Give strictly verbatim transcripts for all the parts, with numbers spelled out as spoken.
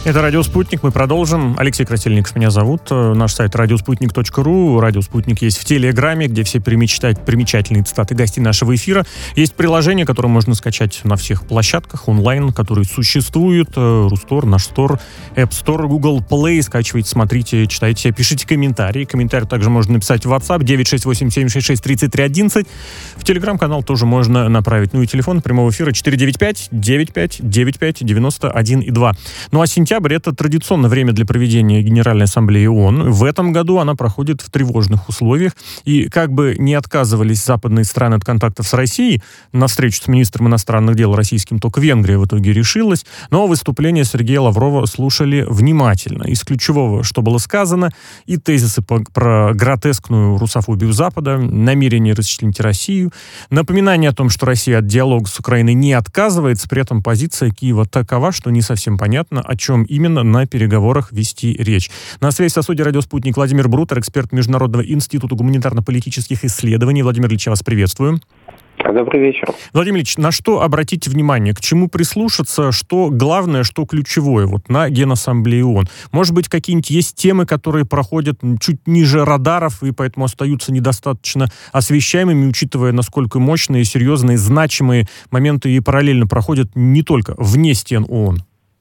Это «Радио Спутник». Мы продолжим. Алексей Красильников меня зовут. Наш сайт радиоспутник точка ру. «Радио Спутник» есть в Телеграме, где все примечательные цитаты гостей нашего эфира. Есть приложение, которое можно скачать на всех площадках онлайн, которые существуют. Рустор, наш стор, App Store, Google Play. Скачивайте, смотрите, читайте, пишите комментарии. Комментарий также можно написать в WhatsApp девять шесть восемь семь шесть шесть тридцать три одиннадцать. В Телеграм-канал тоже можно направить. Ну и телефон прямого эфира четыре девять пять девять пять девять пять девяносто один и два. Ну а сентябрь — это традиционное время для проведения Генеральной Ассамблеи ООН. В этом году она проходит в тревожных условиях. И как бы не отказывались западные страны от контактов с Россией, на встречу с министром иностранных дел российским только Венгрия в итоге решилась, но выступление Сергея Лаврова слушали внимательно. Из ключевого, что было сказано, и тезисы по, про гротескную русофобию Запада, намерение расчленить Россию, напоминание о том, что Россия от диалога с Украиной не отказывается, при этом позиция Киева такова, что не совсем понятно, о чем именно на переговорах вести речь. На связи со студией «Радио Спутник» Владимир Брутер, эксперт Международного института гуманитарно-политических исследований. Владимир Ильич, я вас приветствую. Добрый вечер. Владимир Ильич, на что обратить внимание, к чему прислушаться, что главное, что ключевое вот на Генассамблее ООН? Может быть, какие-нибудь есть темы, которые проходят чуть ниже радаров и поэтому остаются недостаточно освещаемыми, учитывая, насколько мощные, серьезные, значимые моменты и параллельно проходят не только вне стен ООН?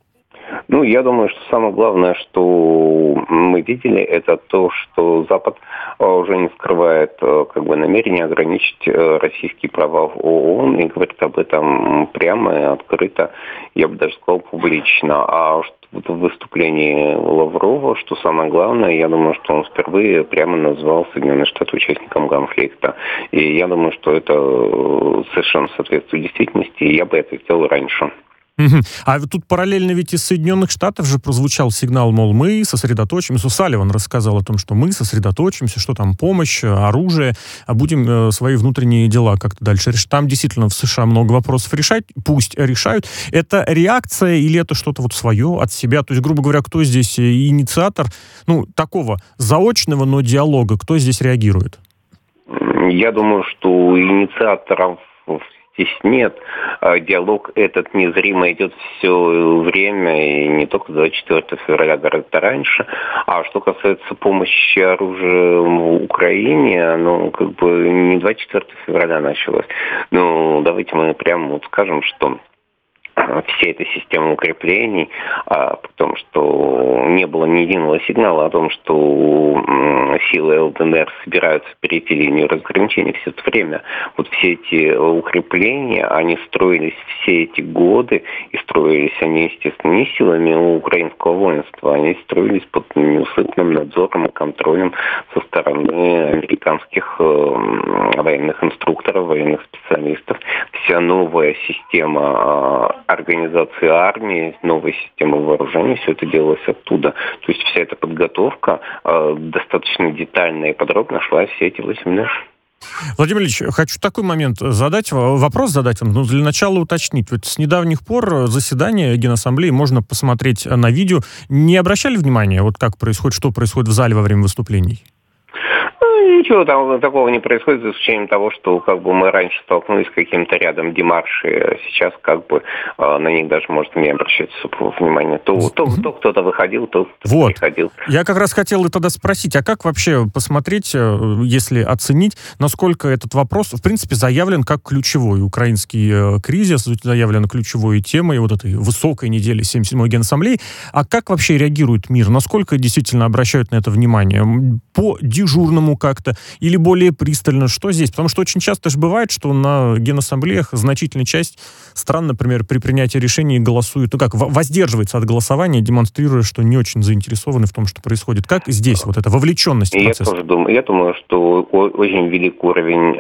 Ну, я думаю, что самое главное, что мы видели, это то, что Запад уже не скрывает как бы намерение ограничить российские права в ООН и говорит об этом прямо и открыто, я бы даже сказал, публично. А вот в выступлении Лаврова, что самое главное, я думаю, что он впервые прямо назвал Соединенные Штаты участником конфликта. И я думаю, что это совершенно соответствует действительности, и я бы это сделал раньше. Угу. А тут параллельно ведь из Соединенных Штатов же прозвучал сигнал, мол, мы сосредоточимся. Салливан рассказал о том, что мы сосредоточимся, что там помощь, оружие, а будем э, свои внутренние дела как-то дальше решать. Там действительно в США много вопросов решать, пусть решают. Это реакция или это что-то вот свое от себя? То есть, грубо говоря, кто здесь инициатор, ну, такого заочного, но диалога, кто здесь реагирует? Я думаю, что инициаторов здесь нет. Диалог этот незримо идет все время, и не только двадцать четвёртого февраля, гораздо раньше. А что касается помощи оружием Украине, ну, как бы не двадцать четвёртого февраля началось. Ну, давайте мы прямо вот скажем, что вся эта система укреплений, а, потому что не было ни единого сигнала о том, что м, силы ЛДНР собираются перейти линию разграничения все это время. Вот все эти укрепления, они строились все эти годы, и строились они, естественно, не силами украинского воинства, они строились под неусыпным надзором и контролем со стороны американских э, военных инструкторов, военных специалистов. Вся новая система э, организации армии, новой системы вооружений, все это делалось оттуда. То есть вся эта подготовка э, достаточно детальная и подробно шла все эти восемь лет. Владимир Ильич, хочу такой момент задать, вопрос задать вам, но для начала уточнить. Вот с недавних пор заседание Генассамблеи можно посмотреть на видео. Не обращали внимания, вот как происходит, что происходит в зале во время выступлений? Ничего там такого не происходит, за исключением того, что как бы мы раньше столкнулись с каким-то рядом демаршей, а сейчас как бы э, на них даже можно не обращать внимания. То, то, то кто-то выходил, то кто-то вот. приходил. Я как раз хотел тогда спросить, а как вообще посмотреть, если оценить, насколько этот вопрос, в принципе, заявлен как ключевой украинский э, кризис, заявлен ключевой темой вот этой высокой недели семьдесят седьмой Генассамблеи, а как вообще реагирует мир? Насколько действительно обращают на это внимание? По дежурному как-то или более пристально? Что здесь? Потому что очень часто же бывает, что на Генассамблеях значительная часть стран, например, при принятии решений голосует, ну как, воздерживается от голосования, демонстрируя, что не очень заинтересованы в том, что происходит. Как здесь вот эта вовлеченность в процесс? Я тоже думаю, я думаю, что очень велик уровень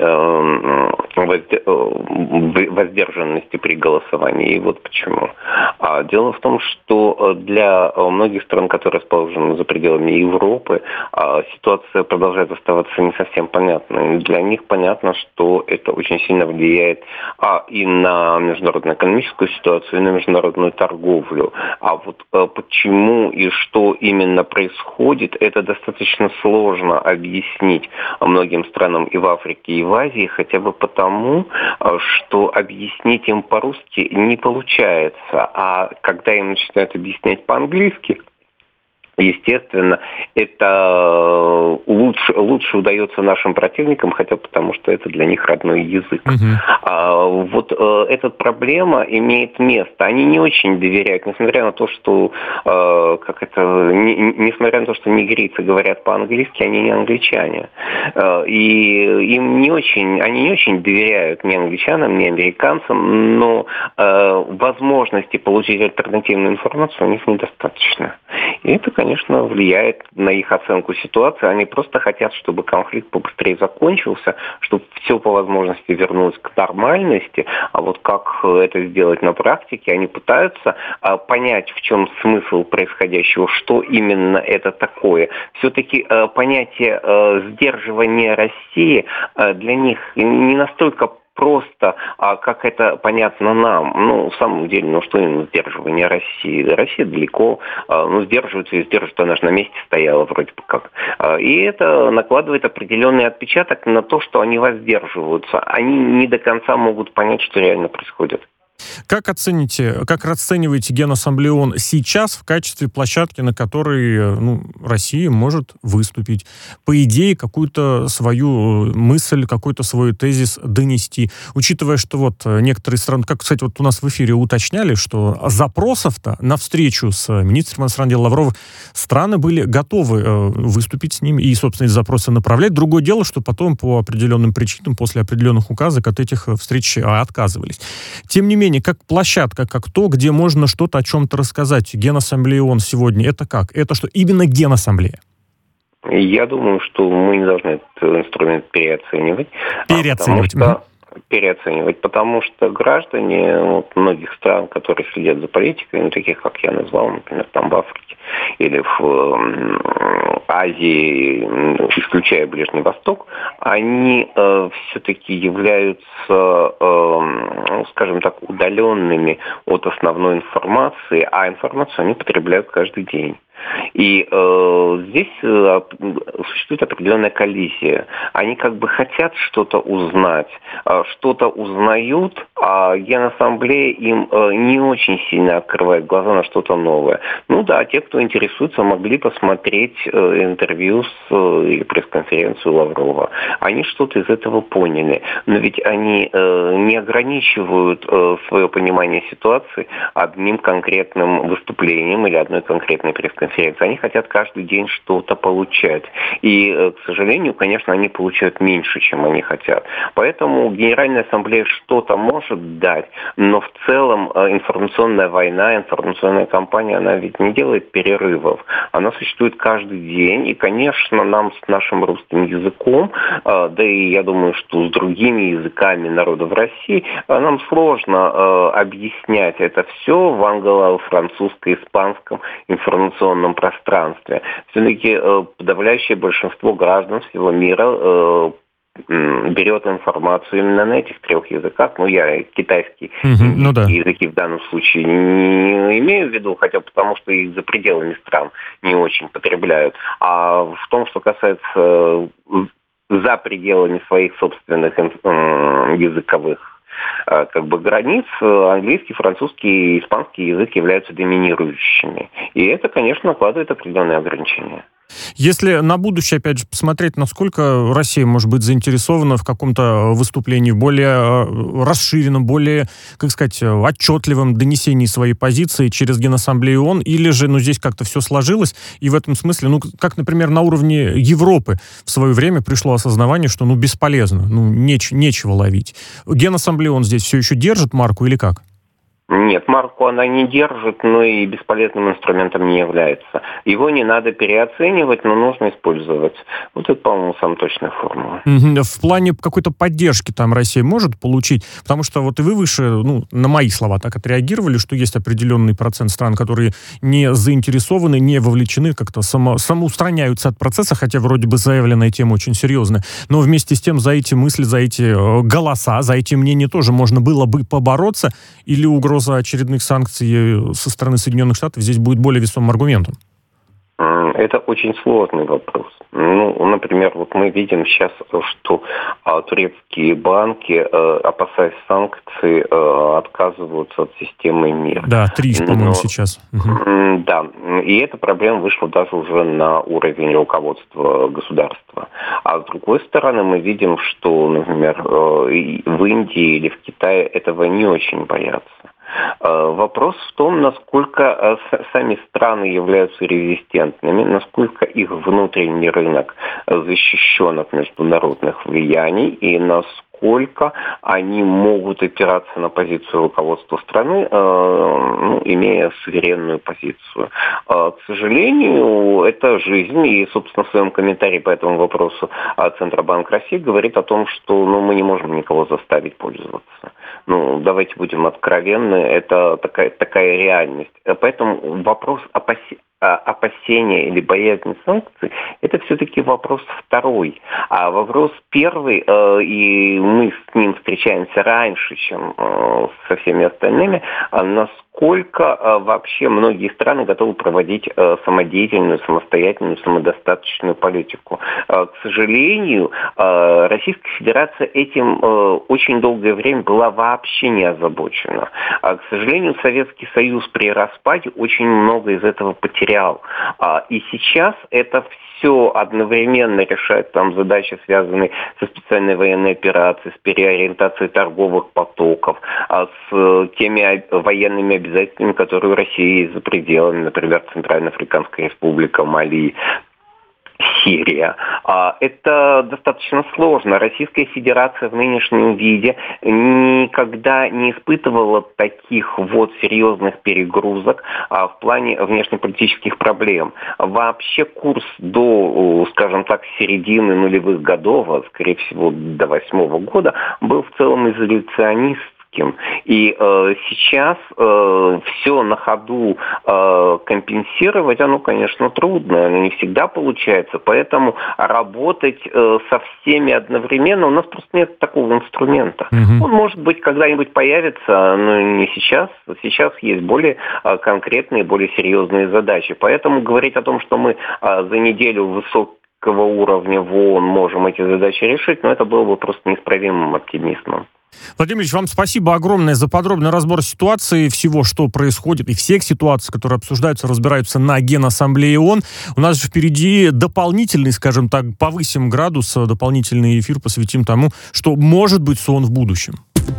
э, воздержанности при голосовании. И вот почему. Дело в том, что для многих стран, которые расположены за пределами Европы, ситуация продолжает оставаться не совсем понятной. Для них понятно, что это очень сильно влияет а, и на международную экономическую ситуацию, и на международную торговлю. А вот а, почему и что именно происходит, это достаточно сложно объяснить многим странам и в Африке, и в Азии, хотя бы потому, что объяснить им по-русски не получается. А А когда им начинают объяснять по-английски, естественно, это лучше, лучше удается нашим противникам, хотя потому что это для них родной язык. Uh-huh. А, вот э, эта проблема имеет место. Они не очень доверяют, несмотря на то, что э, как это, не, несмотря на то, что нигерийцы говорят по-английски, они не англичане. Э, и им не очень, они не очень доверяют ни англичанам, ни американцам, но э, возможности получить альтернативную информацию у них недостаточно. И это, конечно, влияет на их оценку ситуации. Они просто хотят, чтобы конфликт побыстрее закончился, чтобы все по возможности вернулось к нормальности. А вот как это сделать на практике, они пытаются а, понять, в чем смысл происходящего, что именно это такое. Все-таки а, понятие а, сдерживания России а, для них не настолько просто, а как это понятно нам? Ну, в самом деле, ну что именно сдерживание России? Россия далеко, ну, сдерживается и сдерживает, она же на месте стояла вроде бы как. И это накладывает определенный отпечаток на то, что они воздерживаются. Они не до конца могут понять, что реально происходит. Как оцените, как расцениваете Генассамблею ООН сейчас в качестве площадки, на которой, ну, Россия может выступить? По идее, какую-то свою мысль, какой-то свой тезис донести. Учитывая, что вот некоторые страны, как, кстати, вот у нас в эфире уточняли, что запросов-то на встречу с министром иностранных дел Лавровым страны были готовы выступить с ними и, собственно, эти запросы направлять. Другое дело, что потом по определенным причинам, после определенных указок от этих встреч отказывались. Тем не менее, как площадка, как то, где можно что-то о чем-то рассказать. Генассамблея ООН сегодня это как? Это что, именно Генассамблея? Я думаю, что мы не должны этот инструмент переоценивать. Переоценивать. Потому что... переоценивать, потому что граждане вот, многих стран, которые следят за политикой, ну, таких, как я назвал, например, там в Африке или в э, Азии, исключая Ближний Восток, они э, все-таки являются, э, скажем так, удаленными от основной информации, а информацию они потребляют каждый день. И э, здесь э, существует определенная коллизия. Они как бы хотят что-то узнать, э, что-то узнают, а Генассамблея им э, не очень сильно открывает глаза на что-то новое. Ну да, те, кто интересуется, могли посмотреть э, интервью с, э, или пресс-конференцию Лаврова. Они что-то из этого поняли. Но ведь они э, не ограничивают э, свое понимание ситуации одним конкретным выступлением или одной конкретной пресс-конференцией. Они хотят каждый день что-то получать. И, к сожалению, конечно, они получают меньше, чем они хотят. Поэтому Генеральная Ассамблея что-то может дать, но в целом информационная война, информационная кампания, она ведь не делает перерывов. Она существует каждый день. И, конечно, нам с нашим русским языком, да и я думаю, что с другими языками народов России, нам сложно объяснять это все в англо-французско-испанском информационном пространстве. Все-таки э, подавляющее большинство граждан всего мира э, берет информацию именно на этих трех языках. Ну, я китайский mm-hmm, ну да. языки в данном случае не имею в виду, хотя потому что их за пределами стран не очень потребляют. А в том, что касается э, за пределами своих собственных э, языковых как бы границ, английский, французский и испанский язык являются доминирующими. И это, конечно, накладывает определенные ограничения. Если на будущее, опять же, посмотреть, насколько Россия может быть заинтересована в каком-то выступлении более расширенном, более, как сказать, отчетливом донесении своей позиции через Генассамблею ООН, или же, ну, здесь как-то все сложилось, и в этом смысле, ну, как, например, на уровне Европы в свое время пришло осознавание, что, ну, бесполезно, ну, неч- нечего ловить. Генассамблея ООН здесь все еще держит марку или как? Нет, марку она не держит, но и бесполезным инструментом не является. Его не надо переоценивать, но нужно использовать. Вот это, по-моему, самая точная формула. В плане какой-то поддержки там Россия может получить? Потому что вот и вы выше, ну, на мои слова так отреагировали, что есть определенный процент стран, которые не заинтересованы, не вовлечены, как-то само, самоустраняются от процесса, хотя вроде бы заявленная тема очень серьезная. Но вместе с тем за эти мысли, за эти голоса, за эти мнения тоже можно было бы побороться, или угроза очередных санкций со стороны Соединенных Штатов здесь будет более весомым аргументом? Это очень сложный вопрос. Ну, например, вот мы видим сейчас, что а, турецкие банки, а, опасаясь санкций, а, отказываются от системы МИР. Да, три, по-моему, Но, сейчас. Угу. Да, и эта проблема вышла даже уже на уровень руководства государства. А с другой стороны, мы видим, что, например, в Индии или в Китае этого не очень боятся. Вопрос в том, насколько сами страны являются резистентными, насколько их внутренний рынок защищен от международных влияний и насколько они могут опираться на позицию руководства страны, ну, имея суверенную позицию. К сожалению, это жизнь, и, собственно, в своем комментарии по этому вопросу Центробанк России говорит о том, что ну, мы не можем никого заставить пользоваться. Ну, давайте будем откровенны, это такая, такая реальность. Поэтому вопрос опаси... опасения или боязни санкций, это все-таки вопрос второй. А вопрос первый, и мы с ним встречаемся раньше, чем со всеми остальными, насколько вообще многие страны готовы проводить самодеятельную, самостоятельную, самодостаточную политику. К сожалению, Российская Федерация этим очень долгое время была вообще не озабочена. К сожалению, Советский Союз при распаде очень много из этого потерял. И сейчас это все одновременно решает там задачи, связанные со специальной военной операцией, с переориентацией торговых потоков, с теми военными обязательствами, которые у России есть за пределами, например, Центральноафриканская Республика, Мали, Сирия. Это достаточно сложно. Российская Федерация в нынешнем виде никогда не испытывала таких вот серьезных перегрузок в плане внешнеполитических проблем. Вообще курс до, скажем так, середины нулевых годов, а скорее всего до восьмого года, был в целом изоляционистским. И э, сейчас э, все на ходу э, компенсировать, оно, конечно, трудно, оно не всегда получается, поэтому работать э, со всеми одновременно, у нас просто нет такого инструмента. Mm-hmm. Он, может быть, когда-нибудь появится, но не сейчас. Сейчас есть более э, конкретные, более серьезные задачи. Поэтому говорить о том, что мы э, за неделю высокого уровня в ООН можем эти задачи решить, но это было бы просто неисправимым оптимизмом. Владимир Ильич, вам спасибо огромное за подробный разбор ситуации, всего, что происходит, и всех ситуаций, которые обсуждаются, разбираются на Генассамблее ООН. У нас же впереди дополнительный, скажем так, повысим градус, дополнительный эфир посвятим тому, что может быть с ООН в будущем.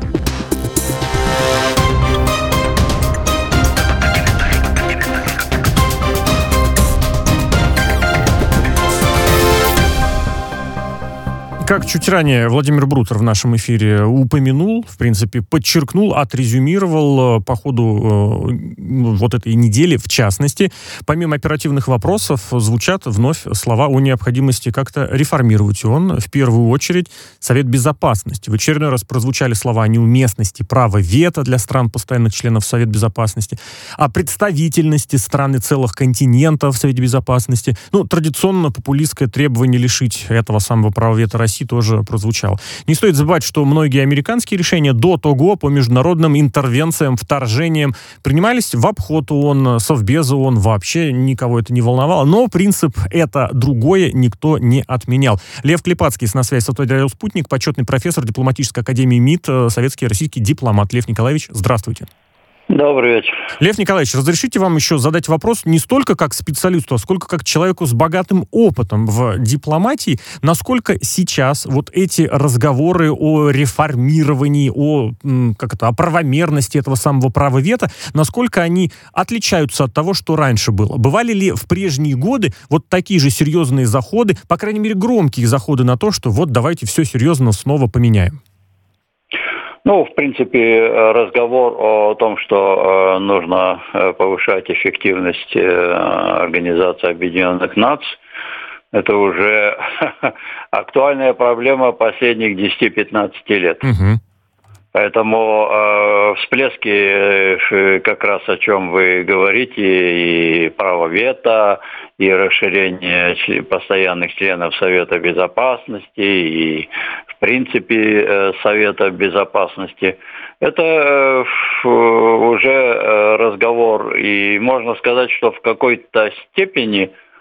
Как чуть ранее Владимир Брутер в нашем эфире упомянул, в принципе, подчеркнул, отрезюмировал по ходу э, вот этой недели, в частности, помимо оперативных вопросов, звучат вновь слова о необходимости как-то реформировать ООН, в первую очередь Совет Безопасности. В очередной раз прозвучали слова о неуместности права вето для стран, постоянных членов Совета Безопасности, о представительности стран и целых континентов в Совете Безопасности. Ну, традиционно популистское требование лишить этого самого права вето России тоже прозвучало. Не стоит забывать, что многие американские решения до того по международным интервенциям, вторжениям принимались в обход ООН, Совбеза ООН, вообще никого это не волновало, но принцип «это другое» никто не отменял. Лев Клепацкий с на связи с «Радио Спутник», почетный профессор дипломатической академии МИД, советский и российский дипломат. Лев Николаевич, здравствуйте. Добрый вечер. Лев Николаевич, разрешите вам еще задать вопрос не столько как специалисту, а сколько как человеку с богатым опытом в дипломатии. Насколько сейчас вот эти разговоры о реформировании, о, как это, о правомерности этого самого права вето, насколько они отличаются от того, что раньше было? Бывали ли в прежние годы вот такие же серьезные заходы, по крайней мере громкие заходы на то, что вот давайте все серьезно снова поменяем? Ну, в принципе, разговор о том, что нужно повышать эффективность Организации Объединенных Наций, это уже актуальная проблема последних десяти-пятнадцати лет. Угу. Поэтому э, всплески, как раз о чем вы говорите, и право вето, и расширение постоянных членов Совета Безопасности, и в принципе э, Совета Безопасности, это э, уже разговор, и можно сказать, что в какой-то степени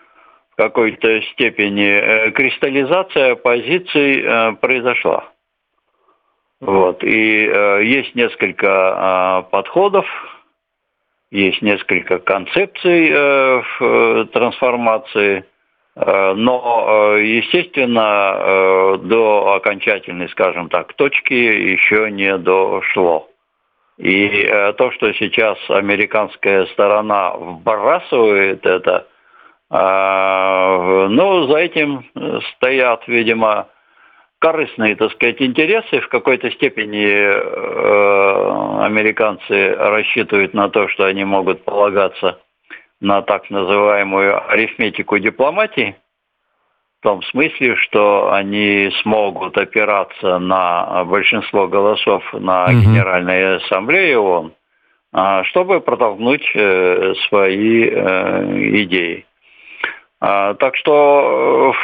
в какой-то степени кристаллизация позиций произошла. Вот. И есть несколько подходов, есть несколько концепций трансформации, но, естественно, до окончательной, скажем так, точки еще не дошло. И то, что сейчас американская сторона вбрасывает это, ну, за этим стоят, видимо, корыстные, так сказать, интересы. В какой-то степени американцы рассчитывают на то, что они могут полагаться на так называемую арифметику дипломатии, в том смысле, что они смогут опираться на большинство голосов на mm-hmm. Генеральной Ассамблее ООН, чтобы протолкнуть свои идеи. Так что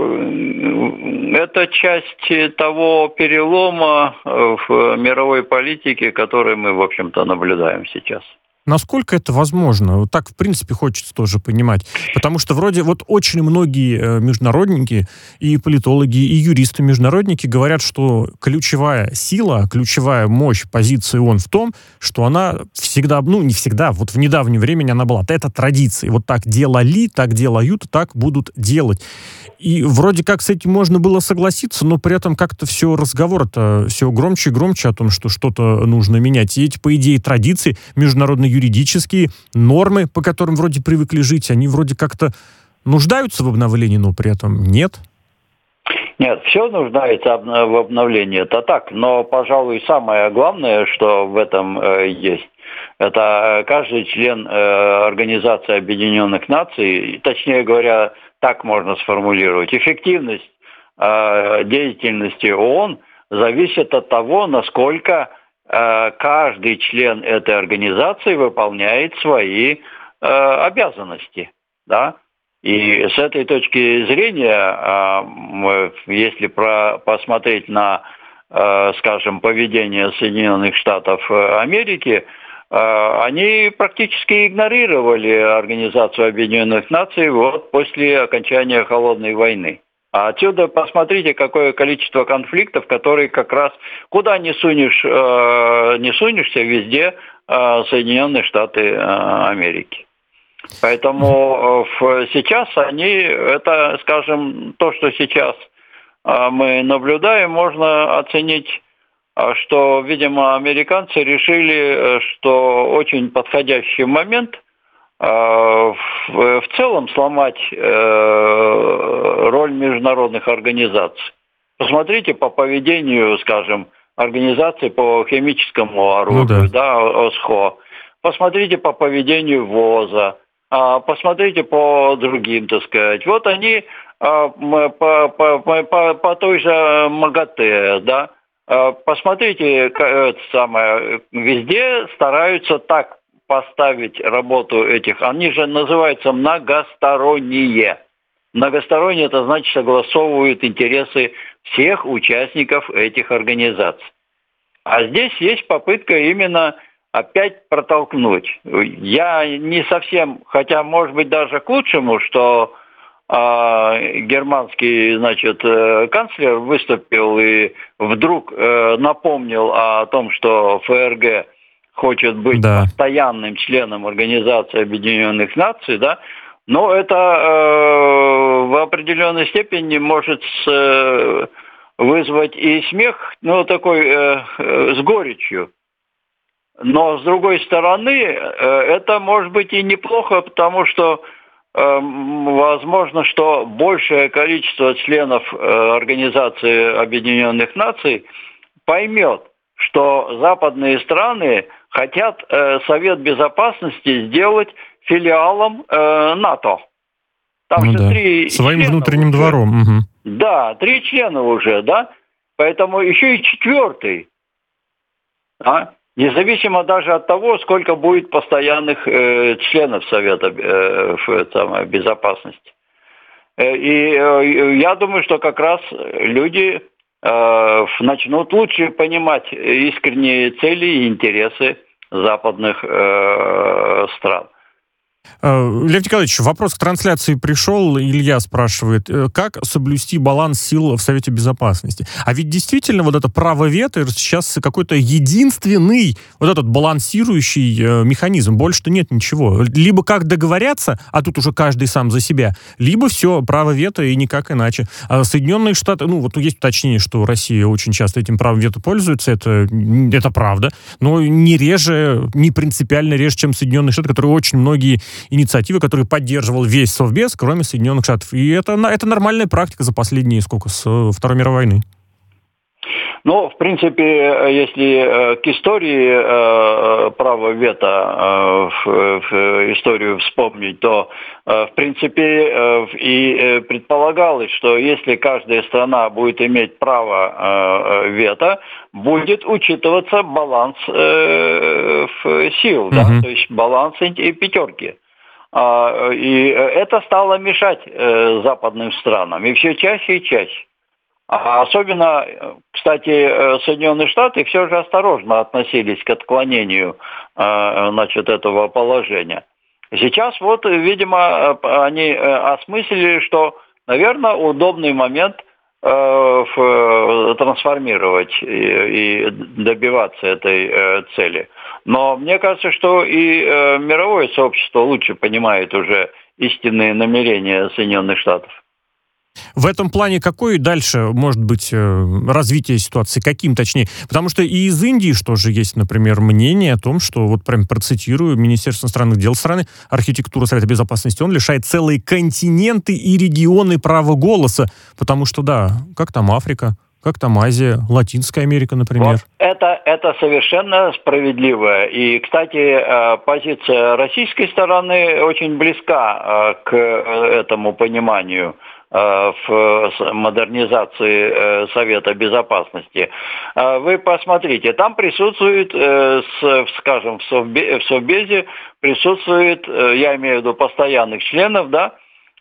это часть того перелома в мировой политике, который мы, в общем-то, наблюдаем сейчас. Насколько это возможно? Вот так, в принципе, хочется тоже понимать. Потому что вроде вот очень многие международники, и политологи, и юристы-международники говорят, что ключевая сила, ключевая мощь позиции ООН в том, что она всегда, ну, не всегда, вот в недавнее время она была. Это традиции. Вот так делали, так делают, так будут делать. И вроде как с этим можно было согласиться, но при этом как-то все разговор-то все громче и громче о том, что что-то нужно менять. И эти, по идее, традиции, международно-юридические нормы, по которым вроде привыкли жить, они вроде как-то нуждаются в обновлении, но при этом нет. Нет, все нуждается в обновлении, это так. Но, пожалуй, самое главное, что в этом э, есть, это каждый член э, Организации Объединенных Наций, точнее говоря, так можно сформулировать, эффективность э, деятельности ООН зависит от того, насколько э, каждый член этой организации выполняет свои э, обязанности, да. И с этой точки зрения, э, если про, посмотреть на, э, скажем, поведение Соединенных Штатов Америки, они практически игнорировали Организацию Объединенных Наций вот после окончания Холодной войны. А отсюда посмотрите, какое количество конфликтов, которые как раз куда не сунешь, не сунешься, везде Соединенные Штаты Америки. Поэтому сейчас они, это, скажем, то, что сейчас мы наблюдаем, можно оценить, что, видимо, американцы решили, что очень подходящий момент в целом сломать роль международных организаций. Посмотрите по поведению, скажем, организации по химическому оружию, ну, да. Да, ОСХО. Посмотрите по поведению ВОЗа. Посмотрите по другим, так сказать. Вот они по, по, по, по той же МАГАТЭ, да. Посмотрите, это самое, везде стараются так поставить работу этих, они же называются многосторонние. Многосторонние, это значит, согласовывают интересы всех участников этих организаций. А здесь есть попытка именно опять протолкнуть. Я не совсем, хотя, может быть, даже к лучшему, что германский, значит, канцлер выступил и вдруг напомнил о том, что ФРГ хочет быть да. постоянным членом Организации Объединенных Наций, да, но это в определенной степени может вызвать и смех, ну, такой с горечью. Но, с другой стороны, это может быть и неплохо, потому что возможно, что большее количество членов Организации Объединенных Наций поймет, что западные страны хотят Совет Безопасности сделать филиалом НАТО. Там ну же да. три Своим внутренним уже. двором. Угу. Да, три члена уже, да. Поэтому еще и четвертый. А? Независимо даже от того, сколько будет постоянных э, членов Совета э, э, Безопасности. Э, и э, я думаю, что как раз люди э, начнут лучше понимать искренние цели и интересы западных э, стран. Лев Николаевич, вопрос к трансляции пришел. Илья спрашивает, как соблюсти баланс сил в Совете Безопасности? А ведь действительно вот это право вето сейчас какой-то единственный вот этот балансирующий механизм. Больше-то нет ничего. Либо как договорятся, а тут уже каждый сам за себя, либо все, право вето и никак иначе. А Соединенные Штаты, ну вот есть уточнение, что Россия очень часто этим правом вето пользуется, это, это правда, но не реже, не принципиально реже, чем Соединенные Штаты, которые очень многие инициативы, которые поддерживал весь Совбез, кроме Соединенных Штатов. И это, это нормальная практика за последние, сколько, с Второй мировой войны. Ну, в принципе, если к истории э, права вето, э, в, в историю вспомнить, то, э, в принципе, э, и предполагалось, что если каждая страна будет иметь право э, вето, будет учитываться баланс э, сил, uh-huh. да, то есть баланс и пятерки. И это стало мешать западным странам, и все чаще и чаще. Особенно, кстати, Соединенные Штаты все же осторожно относились к отклонению, значит, этого положения. Сейчас вот, видимо, они осмыслили, что, наверное, удобный момент трансформировать и добиваться этой цели. Но мне кажется, что и мировое сообщество лучше понимает уже истинные намерения Соединенных Штатов. В этом плане какое дальше может быть развитие ситуации? Каким точнее? Потому что и из Индии, что же есть, например, мнение о том, что, вот прям процитирую, Министерство иностранных дел страны, архитектура Совета Безопасности, он лишает целые континенты и регионы права голоса. Потому что, да, как там Африка, как там Азия, Латинская Америка, например. Вот это, это совершенно справедливо. И, кстати, позиция российской стороны очень близка к этому пониманию в модернизации Совета Безопасности. Вы посмотрите, там присутствует, скажем, в Совбезе присутствует, я имею в виду постоянных членов, да,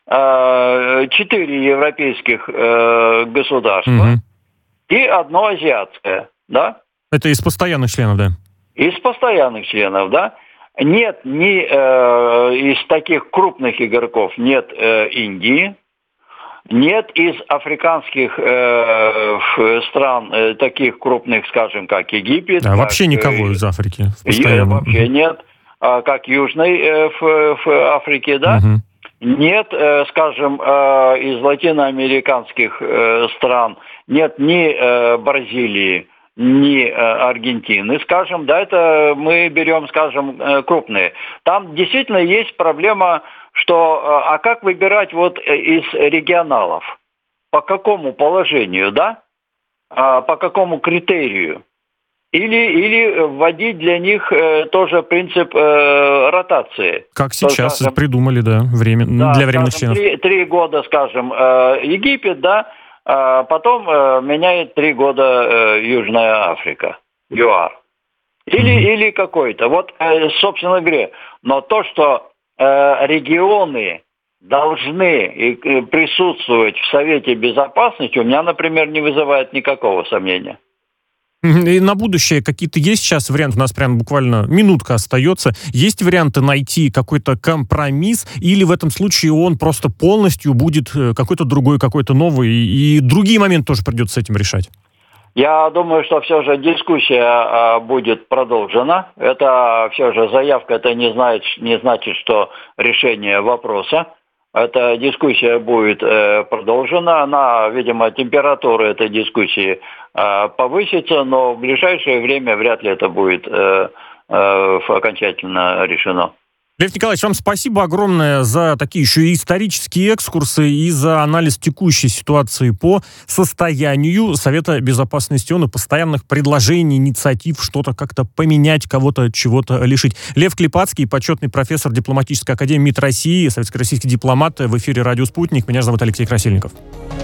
четыре европейских государства угу. и одно азиатское, да. Это из постоянных членов, да? Из постоянных членов, да. Нет ни э, из таких крупных игроков, нет э, Индии. Нет из африканских э, стран, э, таких крупных, скажем, как Египет. Да, как, вообще никого э, из Африки. Э, вообще нет. А, как Южной э, в, в Африке, да. Угу. Нет, э, скажем, э, из латиноамериканских э, стран. Нет ни э, Бразилии, ни э, Аргентины, скажем. Да, это мы берем, скажем, э, крупные. Там действительно есть проблема, что, а как выбирать вот из регионалов? По какому положению, да? А по какому критерию? Или, или вводить для них э, тоже принцип э, ротации? Как сейчас скажем, придумали, да, время, да, для временных скажем, членов. Три, три года, скажем, э, Египет, да, а потом э, меняет три года э, Южная Африка, ЮАР. Или, mm-hmm. или какой-то. Вот, э, собственно говоря, но то, что регионы должны присутствовать в Совете Безопасности, у меня, например, не вызывает никакого сомнения. И на будущее какие-то есть сейчас варианты? У нас прям буквально минутка остается. Есть варианты найти какой-то компромисс? Или в этом случае он просто полностью будет какой-то другой, какой-то новый? И другие моменты тоже придется с этим решать? Я думаю, что все же дискуссия будет продолжена. Это все же заявка, это не значит, не значит, что решение вопроса. Эта дискуссия будет продолжена. Она, видимо, температура этой дискуссии повысится, но в ближайшее время вряд ли это будет окончательно решено. Лев Николаевич, вам спасибо огромное за такие еще и исторические экскурсы и за анализ текущей ситуации по состоянию Совета Безопасности ООН и постоянных предложений, инициатив, что-то как-то поменять, кого-то чего-то лишить. Лев Клепацкий, почетный профессор дипломатической академии МИД России, советско-российский дипломат, в эфире «Радио Спутник». Меня зовут Алексей Красильников.